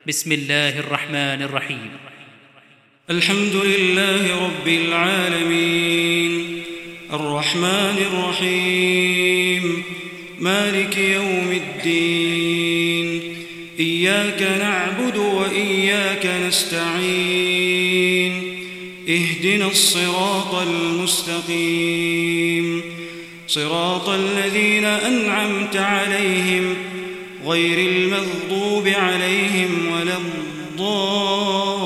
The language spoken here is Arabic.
بسم الله الرحمن الرحيم. الحمد لله رب العالمين الرحمن الرحيم مالك يوم الدين إياك نعبد وإياك نستعين اهدنا الصراط المستقيم صراط الذين أنعمت عليهم غير المغضوب عليهم ولا الضالين.